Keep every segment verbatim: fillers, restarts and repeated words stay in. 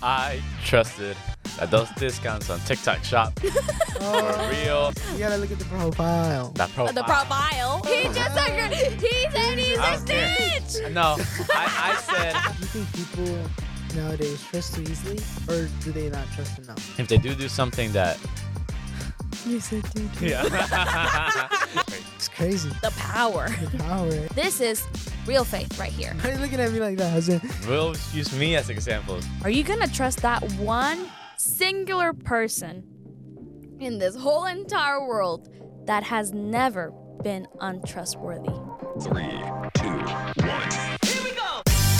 I trusted that those discounts on TikTok Shop Oh, were real. You gotta look at the profile. That profile. The profile. He just agreed. He said he's I a don't care. snitch. No, I, I said Do you think people nowadays trust too easily, or do they not trust enough? if they do do something that. You said, dude. Yeah. It's crazy. The power. The power. This is real faith right here. Why are you looking at me like that? I was like, We'll use me as an example. Are you gonna trust that one singular person in this whole entire world that has never been untrustworthy? Three, two, one. Here we go.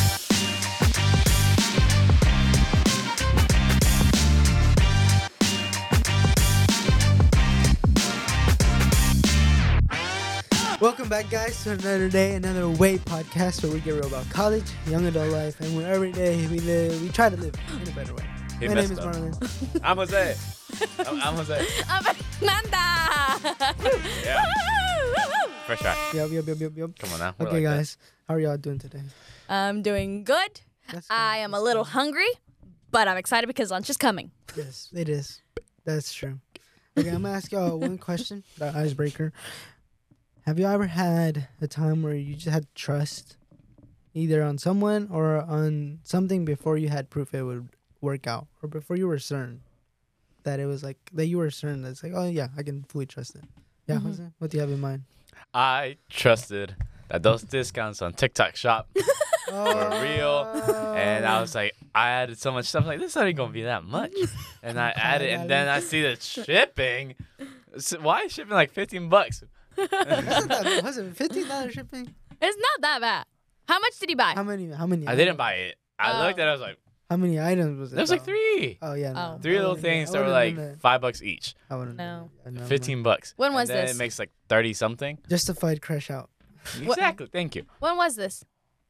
welcome back, guys, to another day, another way podcast where we get real about college, young adult life, and where every day we live, we try to live in a better way. He My name messed is up. Marlon. I'm Jose. I'm, I'm Jose. Amanda. Yeah. Fresh shot. Yup, yup, yup, yup, yup. Come on now. We're Okay, like that. guys, how are y'all doing today? I'm doing good. That's I good, am a that's little good. hungry, but I'm excited because lunch is coming. Yes, it is. That's true. Okay, I'm gonna ask y'all one question, the icebreaker. Have you ever had a time where you just had trust either on someone or on something before you had proof it would work out, or before you were certain that it was like that you were certain that it's like, oh yeah, I can fully trust it. Yeah, Mhm. Jose, what do you have in mind? I trusted that those discounts on TikTok Shop were real. And I was like, I added so much stuff. I'm like, this not even going to be that much. And I added, and then I see the shipping. So why is shipping like fifteen bucks? Wasn't that, was it fifteen dollars shipping? It's not that bad. How much did he buy? How many? How many? I didn't buy it. I Oh. looked at it. I was like, How many items was it? there was like though? three. Oh yeah, no. Oh. Three I little wouldn't- things I that were wouldn't like done that. five bucks each. I wouldn't. No. done that. No, fifteen bucks. When was and then this? it makes like thirty something. Justified crash out. Exactly. Thank you. When was this?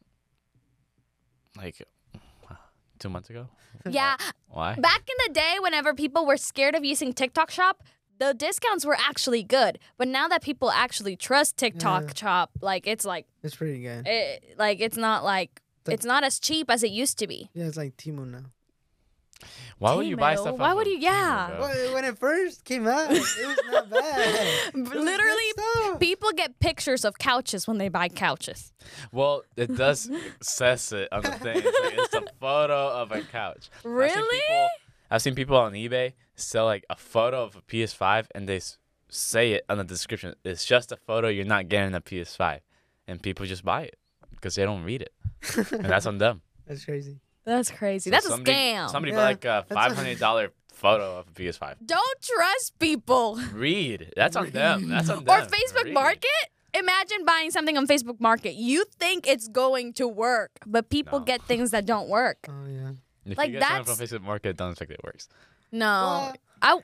Like two months ago. Yeah, Why? back in the day, whenever people were scared of using TikTok Shop, the discounts were actually good. But now that people actually trust TikTok Yeah. Shop, like it's like, It's pretty good. it, like it's not like The- it's not as cheap as it used to be. Yeah, it's like Timo now. Why would you buy Timo. stuff? Why off would of you- yeah. Timo, bro? Well, when it first came out, it was not bad. It was good Literally, stuff. people get pictures of couches when they buy couches. Well, it does says it on the thing. It's, like, it's a photo of a couch. I've seen Really? people- I've seen people on eBay sell like a photo of a P S five, and they s- say it on the description. It's just a photo. You're not getting a P S five, and people just buy it because they don't read it, and that's on them. That's crazy. That's crazy. So That's a somebody, scam. Somebody Yeah, buy like a that's a- five hundred dollar photo of a P S five. Don't trust people. Read. That's on them. That's on them. Or Facebook Read. Market. Imagine buying something on Facebook Market. You think it's going to work, but people No. get things that don't work. Oh yeah. If Like, you get something that's- from Facebook Market, don't think it works. No. What? I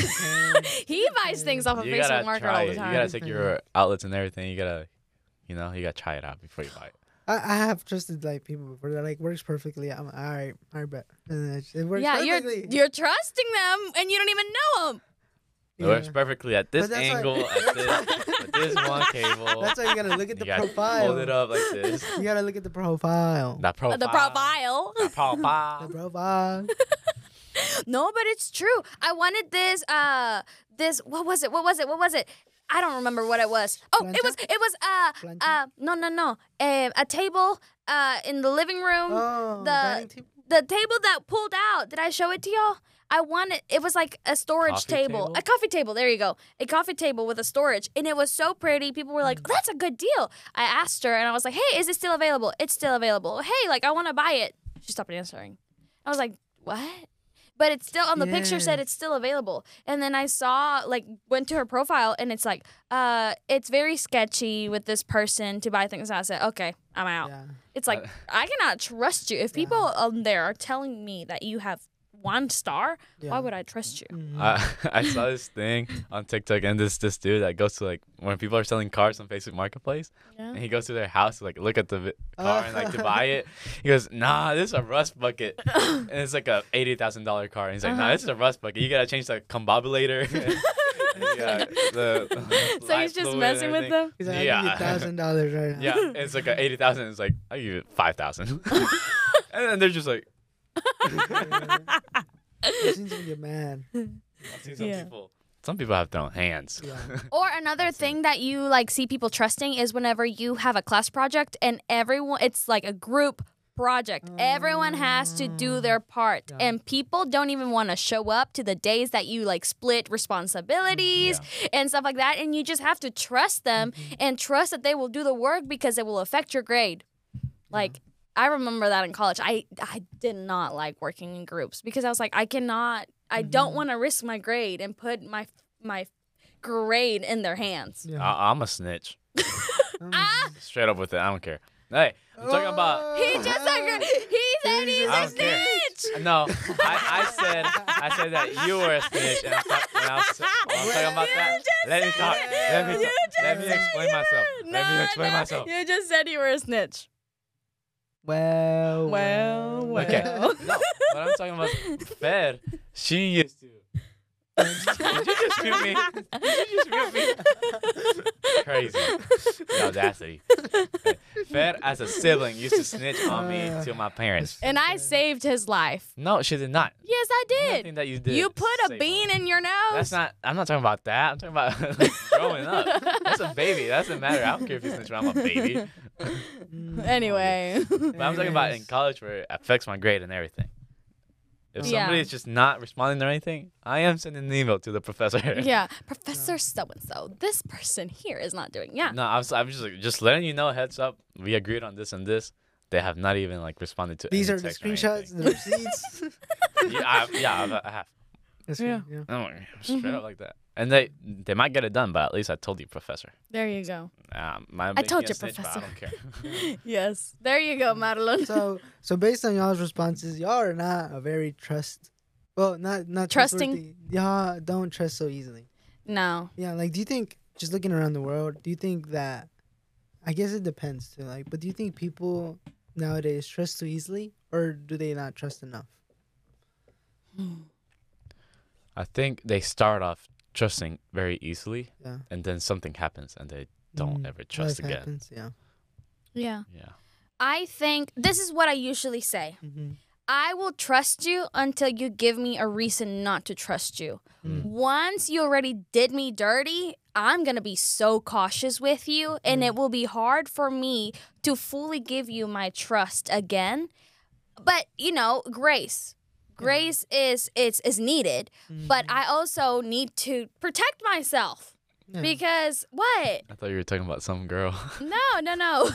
he buys things off of You Facebook gotta Market try all it. the You time. gotta take your outlets and everything. You gotta, you know, you gotta try it out before you buy it. I, I have trusted like people before that like works perfectly. I'm all right. All right, bet. And then it, it works yeah, you're perfectly. you're trusting them and you don't even know them. It works perfectly at this But that's why- angle, at this, with this one cable. That's why you gotta look at You the gotta profile. hold it up like this. You gotta look at the profile. That profile. The profile. That profile. The profile. No, but it's true. I wanted this. Uh, this. What was it? What was it? What was it? I don't remember what it was. Oh, it Plancha? was. It was. Uh, Plancha? uh. No, no, no. Uh, a table. Uh, in the living room. Oh, the dining table? the table that pulled out. Did I show it to y'all? I wanted. It was like a storage Coffee table. table? a coffee table. There you go. A coffee table with a storage, and it was so pretty. People were like, Mm. "That's a good deal." I asked her, and I was like, "Hey, is it still available?" It's still available. Hey, like I want to buy it. She stopped answering. I was like, "What?" But it's still on the picture said Yeah. it's still available. And then I saw like went to her profile and it's like, uh, it's very sketchy with this person to buy things. And I said, okay, I'm out. Yeah. It's like Uh, I cannot trust you. If people on there are telling me that you have one star, Yeah. why would I trust you? Mhm. I, I saw this thing on TikTok, and this this dude that goes to like when people are selling cars on Facebook Marketplace, Yeah. and he goes to their house to like look at the vi- car and like to buy it. He goes, "Nah, this is a rust bucket," and it's like a eighty thousand dollar car. And he's like, "Nah, this is a rust bucket. You gotta change the combobulator." Yeah, the, So light he's just fluid and messing with everything. them. He's like, I Yeah. give you thousand dollars right now. Yeah, it's like a eighty thousand. It's like I give it five thousand, and then they're just like, I've seen someone get mad. I see some Yeah. people. Some people have their own hands. Yeah. Or another thing that you like see people trusting is whenever you have a class project and everyone, it's like a group project. Everyone has to do their part, Yeah. and people don't even want to show up to the days that you like split responsibilities and stuff like that. And you just have to trust them and trust that they will do the work because it will affect your grade. Like I remember that in college. I I did not like working in groups because I was like, I cannot. I don't want to risk my grade and put my my grade in their hands. Yeah. I, I'm a snitch. Um, Straight up with it. I don't care. Hey, I'm talking about. He just agreed. He said he's I a don't care. snitch. No, I, I said I said that you were a snitch, and I was, talk- and I was, I was talking about that. Let me talk. Let me You talk. just Let me said explain you myself. were- Let me No, explain no, myself. You just said you were a snitch. Well, Well, well. Okay. No, what I'm talking about, Fed. She used to. Did you just mute me? Did you just mute me? Crazy. The audacity. Fed, as a sibling, used to snitch on me to my parents. And I saved his life. No, she did not. Yes, I Nothing did. that you did. You put a saved bean my- in your nose. That's not. I'm not talking about that. I'm talking about growing up. That's a baby. That doesn't matter. I don't care if you snitch when I'm a baby. Anyway. But I'm talking about in college where it affects my grade and everything. If Yeah. somebody's just not responding to anything, I am sending an email to the professor. Yeah, Professor so and so. This person here is not doing. Yeah. No, I was, I'm just like, just letting you know, heads up. We agreed on this and this. They have not even like responded to. These any are the text or screenshots, anything. the receipts. yeah, I, yeah, I've, I have. That's Yeah. good, yeah. Oh, straight up like that. And they they might get it done, but at least I told you, professor. There you go. Um, my I told being a you, snitch, but I don't care. Yes. There you go, Madeline. So, so based on y'all's responses, y'all are not a very trust. Well, not not Trusting? trustworthy. Y'all don't trust so easily. No. Yeah, like, do you think, just looking around the world, do you think that, I guess it depends too, like, but do you think people nowadays trust too easily, or do they not trust enough? I think they start off trusting very easily, Yeah. and then something happens, and they don't Mm, ever trust life again. happens, yeah. Yeah. Yeah. I think this is what I usually say. Mm-hmm. I will trust you until you give me a reason not to trust you. Mm. Once you already did me dirty, I'm going to be so cautious with you, and it will be hard for me to fully give you my trust again. But, you know, grace. Grace is is is needed, but I also need to protect myself. Yeah. Because what? I thought you were talking about some girl. No, no, no.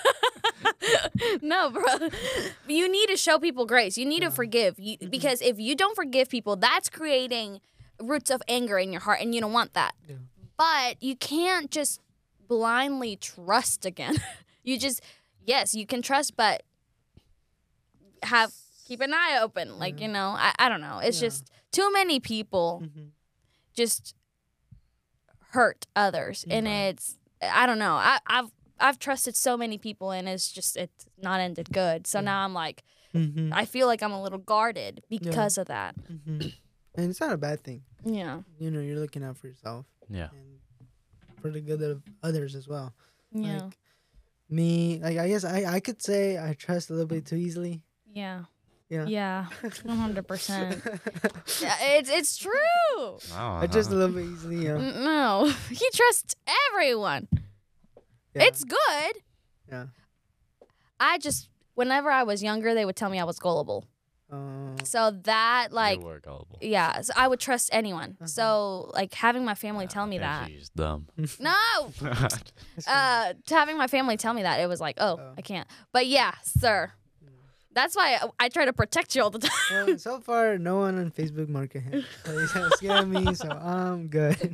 No, bro. You need to show people grace. You need to forgive. You, because if you don't forgive people, that's creating roots of anger in your heart, and you don't want that. Yeah. But you can't just blindly trust again. You just, yes, you can trust, but have keep an eye open. Like, you know, I, I don't know. It's Yeah. just too many people Mm-hmm. just hurt others, and it's I don't know. I, I've I've trusted so many people, and it's just it's not ended good. So now I'm like, Mm-hmm. I feel like I'm a little guarded because of that. Mm-hmm. And it's not a bad thing. Yeah, You know, you're looking out for yourself Yeah. and for the good of others as well. yeah, Like, me, like, I guess I, I could say I trust a little bit too easily. yeah, Yeah. yeah, one hundred percent. It's it's true. Oh, I trust a little bit easily, yeah. N- No, he trusts everyone. Yeah. It's good. Yeah. I just whenever I was younger, they would tell me I was gullible. Um, So that like. you were gullible. Yeah, so I would trust anyone. Uh-huh. So, like, having my family tell me that. She's dumb. No! that's Uh, to having my family tell me that, it was like, oh, Oh. I can't. But yeah, sir. That's why I, I try to protect you all the time. good. Well, so far, no one on Facebook market him. So he's not scared of me, so I'm good.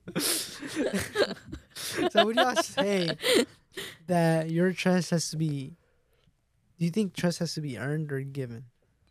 So would y'all say that your trust has to be, do you think trust has to be earned or given?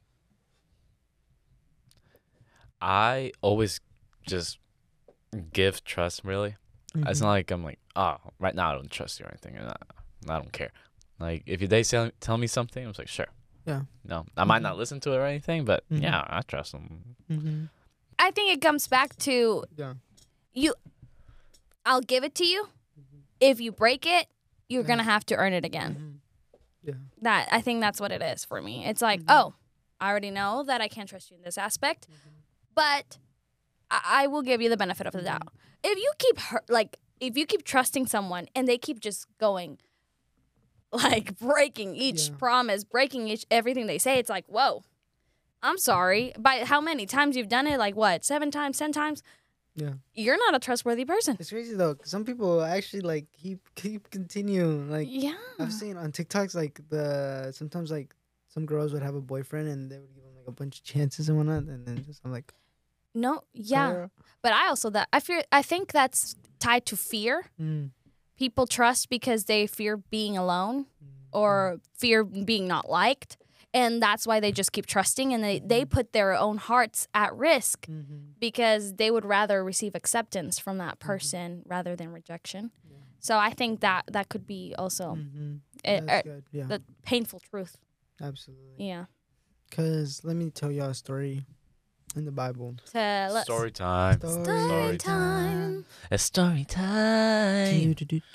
I always just give trust, really. It's Mhm. not like I'm like, oh, right now I don't trust you or anything. And I, I don't care. Like, if they tell, tell me something, I was like, sure. Yeah. No, I might Mhm. not listen to it or anything, but Mhm. yeah, I trust them. Mm-hmm. I think it comes back to Yeah. you. I'll give it to you. If you break it, you're Yeah. going to have to earn it again. Mm-hmm. Yeah. That I think that's what it is for me. It's like, Mhm. oh, I already know that I can't trust you in this aspect, but I, I will give you the benefit of the doubt. If you keep hurt, like if you keep trusting someone and they keep just going, like breaking each Yeah. promise, breaking each everything they say, it's like, whoa, I'm sorry. By how many times you've done it? Like what, seven times, ten times? Yeah. You're not a trustworthy person. It's crazy though. 'Cause some people actually like keep keep continuing. Like Yeah. I've seen on TikToks, like the sometimes like some girls would have a boyfriend and they would give them like a bunch of chances and whatnot, and then just I'm like, No, yeah. girl. But I also that I fear I think that's tied to fear. Mm, People trust because they fear being alone or fear being not liked. And that's why they just keep trusting and they, they put their own hearts at risk mhm. because they would rather receive acceptance from that person rather than rejection. So I think that that could be also Mhm. a, That's a, good. Yeah, the painful truth. absolutely. Yeah. Cause let me tell y'all a story in the Bible. So let's Story time. Story Story time. It's story time.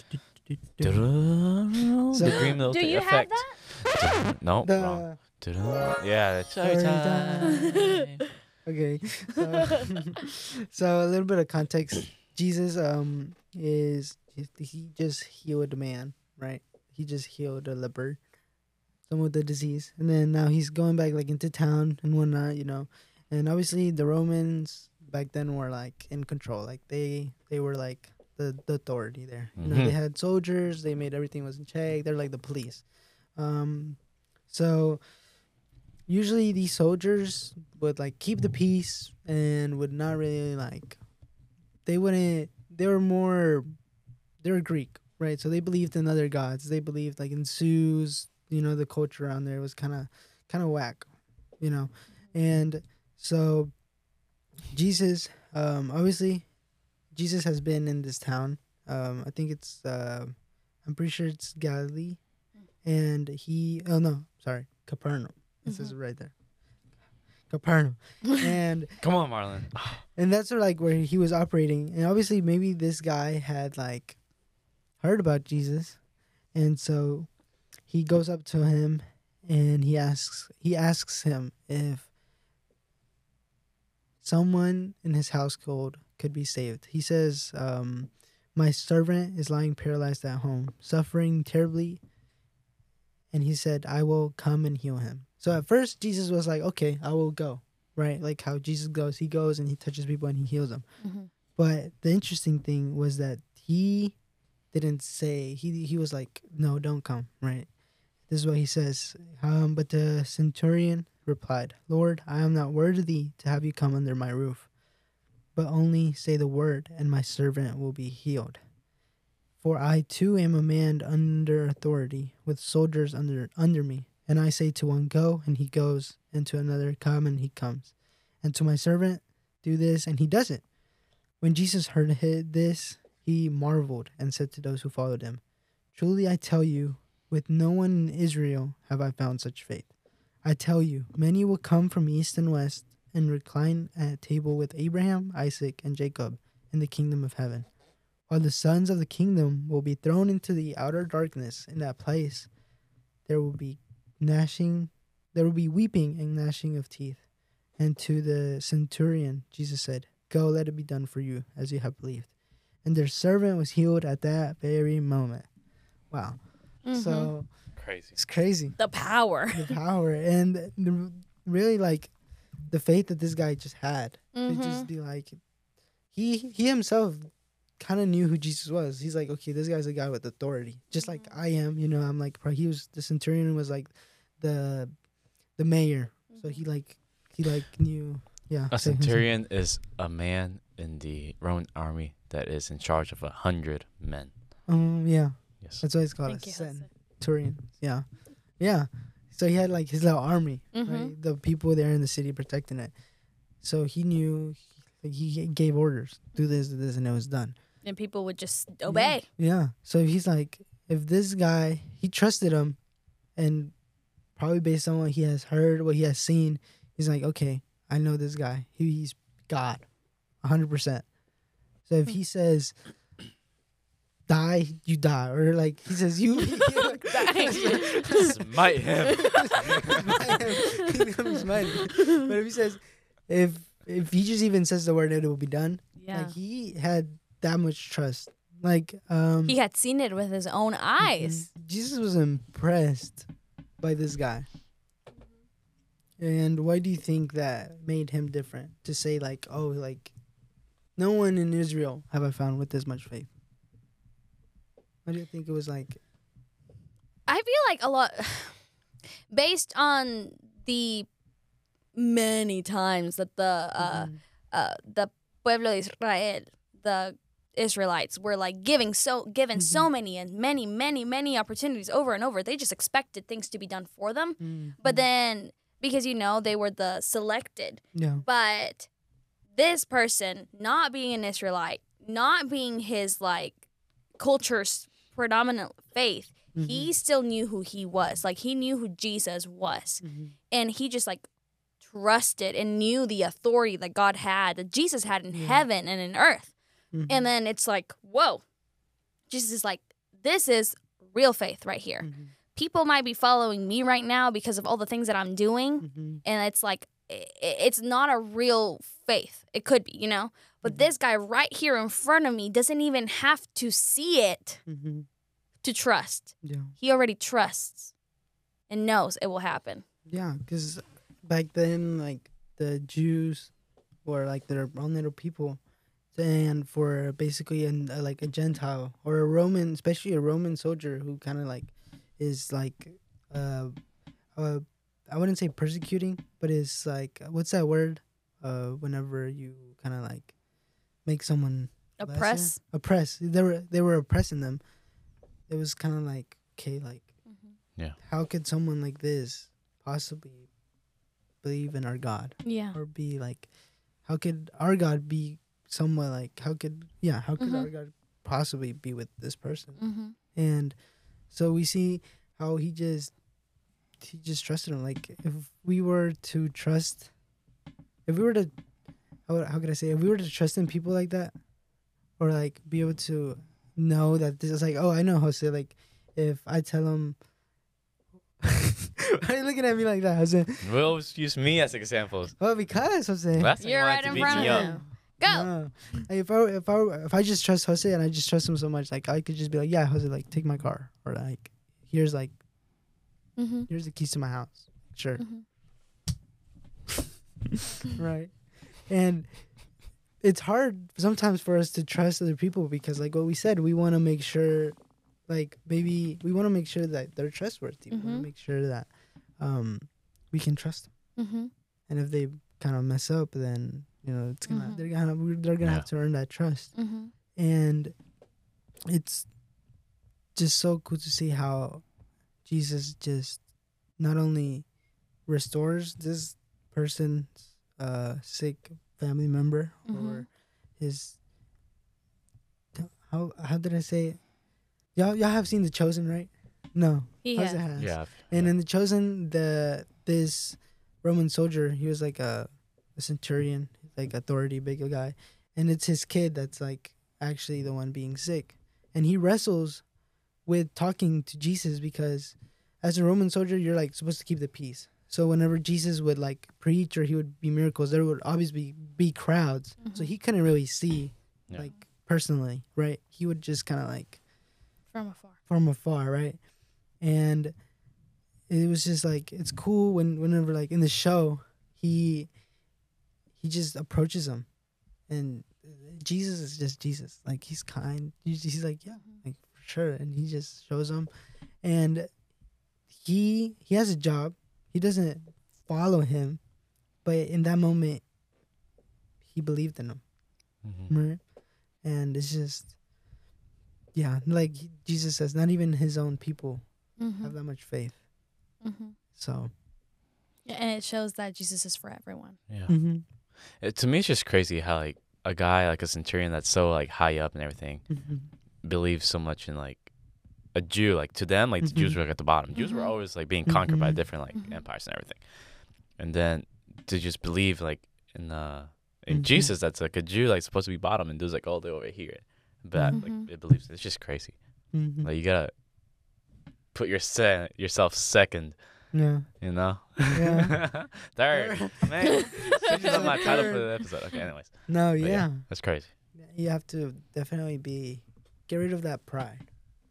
So- The Green Little Do you have effect. that? No, wrong. The Yeah, it's story Story time. okay, so, so a little bit of context. Jesus um is he just healed a man, right? He just healed a leper, someone with the disease, and then now he's going back like into town and whatnot, you know. And obviously the Romans back then were like in control, like they they were like the, the authority there. You know, they Mhm. had soldiers, they made everything was in check. They're like the police. Um, so usually these soldiers would like keep the peace and would not really like they wouldn't they were more they were Greek, right? So they believed in other gods. They believed like in Zeus, you know, the culture around there was kinda kinda whack, you know. And so Jesus, um, obviously Jesus has been in this town. Um, I think it's uh I'm pretty sure it's Galilee. And he oh no, sorry, Capernaum. It says it right there. Capernaum. And Come on, Marlon. and that's sort of like where he was operating. And obviously maybe this guy had like heard about Jesus. And so he goes up to him and he asks he asks him if someone in his household could be saved. He says, um, my servant is lying paralyzed at home, suffering terribly. And he said, I will come and heal him. So at first, Jesus was like, okay, I will go, right? Like how Jesus goes. He goes and he touches people and he heals them. Mhm. But the interesting thing was that he didn't say, he, he was like, no, don't come, right? This is what he says. Um, but the centurion replied, Lord, I am not worthy to have you come under my roof, but only say the word and my servant will be healed. For I too am a man under authority, with soldiers under under me. And I say to one, go, and he goes, and to another, come, and he comes. And to my servant, do this, and he does it. When Jesus heard this, he marveled and said to those who followed him, truly I tell you, with no one in Israel have I found such faith. I tell you, many will come from east and west and recline at table with Abraham, Isaac, and Jacob in the kingdom of heaven. While the sons of the kingdom will be thrown into the outer darkness, in that place there will be gnashing, there will be weeping and gnashing of teeth. And to the centurion, Jesus said, go, let it be done for you as you have believed. And their servant was healed at that very moment. Wow. Mhm. So Crazy. it's crazy. The power. The power and the, really like the faith that this guy just had. To Mhm. just be like, he he himself kind of knew who Jesus was. He's like, okay, this guy's a guy with authority, just like I am. You know, I'm like, pro- he was the centurion was like the the mayor, so he like he like knew. Yeah, A so- centurion is a man in the Roman army that is in charge of a hundred men. Um, yeah, Yes. that's what it's called. Thank a you, Jose. centurion. Yeah, yeah. So he had like his little army, Mhm. right? The people there in the city protecting it. So he knew, like, he gave orders, do this, do this, and it was done. And people would just obey. Yeah. So he's like, if this guy, he trusted him, and probably based on what he has heard, what he has seen, he's like, okay, I know this guy. He's God, one hundred percent. So if he says, die, you die, or like he says you. Smite him. Smite him. He's gonna smite him. But if he says, if if he just even says the word, it will be done. Yeah. Like he had that much trust. Like um, He had seen it with his own eyes. Jesus was impressed by this guy. And why do you think that made him different? To say like, oh, like, no one in Israel have I found with this much faith. Why do you think it was like? I feel like a lot, based on the many times that the uh, Mhm. uh, the pueblo de Israel, the Israelites, were like giving so given so many and many many many opportunities over and over. They just expected things to be done for them, Mhm. but then because you know they were the selected. yeah, But this person, not being an Israelite, not being his like culture's predominant faith, he still knew who he was. Like he knew who Jesus was. Mhm. And he just like trusted and knew the authority that God had, that Jesus had in Yeah. heaven and in earth. Mhm. And then it's like, whoa. Jesus is like, this is real faith right here. Mhm. People might be following me right now because of all the things that I'm doing. Mhm. And it's like i- i- it's not a real faith. It could be, you know, but Mhm. this guy right here in front of me doesn't even have to see it Mhm. to trust. yeah, He already trusts and knows it will happen. yeah. Because back then, like the Jews were like their own little people, and for basically an, uh, like a Gentile or a Roman, especially a Roman soldier who kind of like is like uh, uh, I wouldn't say persecuting, but is like what's that word? Uh, whenever you kind of like make someone lesser? Oppress. oppress. They were they were oppressing them. It was kind of like okay, like Yeah. how could someone like this possibly believe in our God Yeah. or be like, how could our God be somewhat like how could yeah how could Mhm. our God possibly be with this person? Mm-hmm. And so we see how he just he just trusted him. Like if we were to trust, if we were to how, how could I say if we were to trust in people like that, or like be able to know that this is like, oh, I know Jose. Like if I tell him, why are you looking at me like that, Jose? We always use me as examples. Well, because Jose. Last time you You're wanted right to in beat front me of up. him. Go. No. Like, if I if I if I just trust Jose and I just trust him so much, like I could just be like, yeah, Jose, like take my car, or like here's like Mm-hmm. here's the keys to my house. Sure. Mhm. Right. And it's hard sometimes for us to trust other people because like what we said, we want to make sure like maybe we want to make sure that they're trustworthy. We want Mhm. to make sure that um we can trust them. Mm-hmm. And if they kind of mess up, then you know it's gonna Mhm. they're gonna they're gonna Yeah. have to earn that trust. Mm-hmm. And it's just so cool to see how Jesus just not only restores this person's uh, sick family member Mhm. or his how how did I say it? Y'all y'all have seen The Chosen, right? No, He How's has. it has? Yeah. And yeah. in The Chosen, the this Roman soldier, he was like a, a centurion, like authority, big guy, and it's his kid that's like actually the one being sick, and he wrestles with talking to Jesus because as a Roman soldier, you're like supposed to keep the peace. So whenever Jesus would like preach or he would be miracles, there would obviously be crowds. So Mhm. he couldn't really see Yeah. like personally, right? He would just kind of like From afar. from afar, right? And it was just like it's cool when whenever like in the show he he just approaches him, and Jesus is just Jesus. Like he's kind. He's, he's like yeah, like for sure, and he just shows him, and he he has a job. He doesn't follow him, but in that moment he believed in him. Mhm. Right? And it's just, yeah, like he- Jesus says, not even his own people Mm-hmm. have that much faith. Mm-hmm. So, Yeah, and it shows that Jesus is for everyone. Yeah. mm-hmm. It, to me, it's just crazy how like a guy like a centurion that's so like high up and everything Mm-hmm. believes so much in like a Jew. Like to them, like the Jews Mhm. were like, at the bottom. Jews were Mhm. always like being conquered by Mhm. different like Mhm. empires and everything. And then to just believe like in uh in Mhm. Jesus, that's like a Jew like supposed to be bottom, and dude's like all the way over here. but Mhm. like it believes. It's just crazy. Mhm. Like you gotta put your se- yourself second. Yeah. You know. Yeah. Third. Man, changing up my title for the episode. Okay. Anyways. No, But yeah. That's crazy. You have to definitely be get rid of that pride.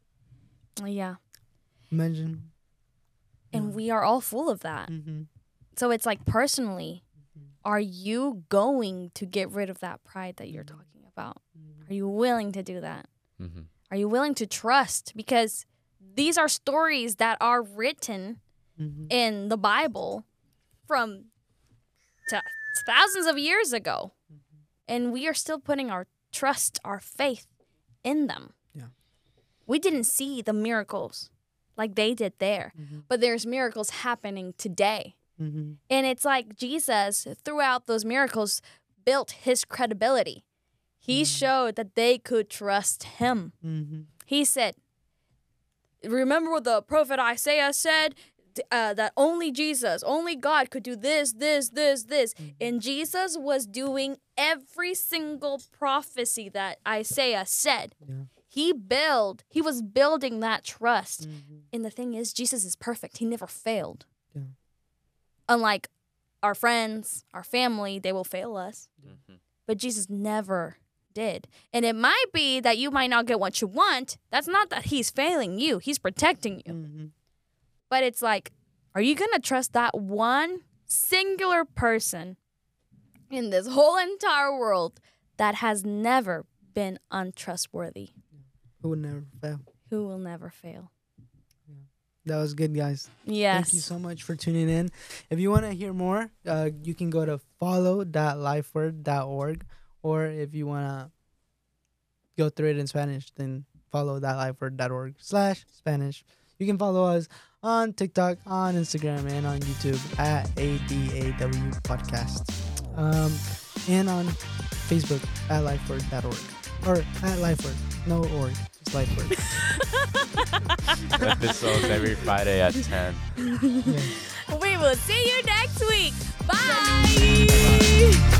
Yeah. Imagine. And we are all full of that. Mm-hmm. So it's like personally, are you going to get rid of that pride that you're talking about? Are you willing to do that? Mm-hmm. Are you willing to trust? Because these are stories that are written Mm-hmm. in the Bible from t- thousands of years ago. And we are still putting our trust, our faith in them. Yeah. We didn't see the miracles like they did there, Mm-hmm. but there's miracles happening today. Mm-hmm. And it's like Jesus, throughout those miracles, built his credibility. He showed that they could trust him. Mm-hmm. He said, remember what the prophet Isaiah said? Uh, that only Jesus, only God could do this, this, this, this. And Jesus was doing every single prophecy that Isaiah said. Yeah. He build, he was building that trust. Mm-hmm. And the thing is, Jesus is perfect. He never failed. Yeah. Unlike our friends, our family, they will fail us. Mm-hmm. But Jesus never did. And it might be that you might not get what you want. That's not that he's failing you. He's protecting you. Mm-hmm. But it's like, are you going to trust that one singular person in this whole entire world that has never been untrustworthy, Who would never fail? who will never fail? That was good, guys. Yes. Thank you so much for tuning in. If you want to hear more, uh, you can go to follow dot lifeword dot org, or if you want to go through it in Spanish, then follow dot lifeword dot org slash Spanish. You can follow us on TikTok, on Instagram, and on YouTube at A D A W Podcast. Um, and on Facebook at lifeword dot org. Or at lifeword. No org. Just lifeword. Episodes every Friday at ten. Yeah. We will see you next week. Bye.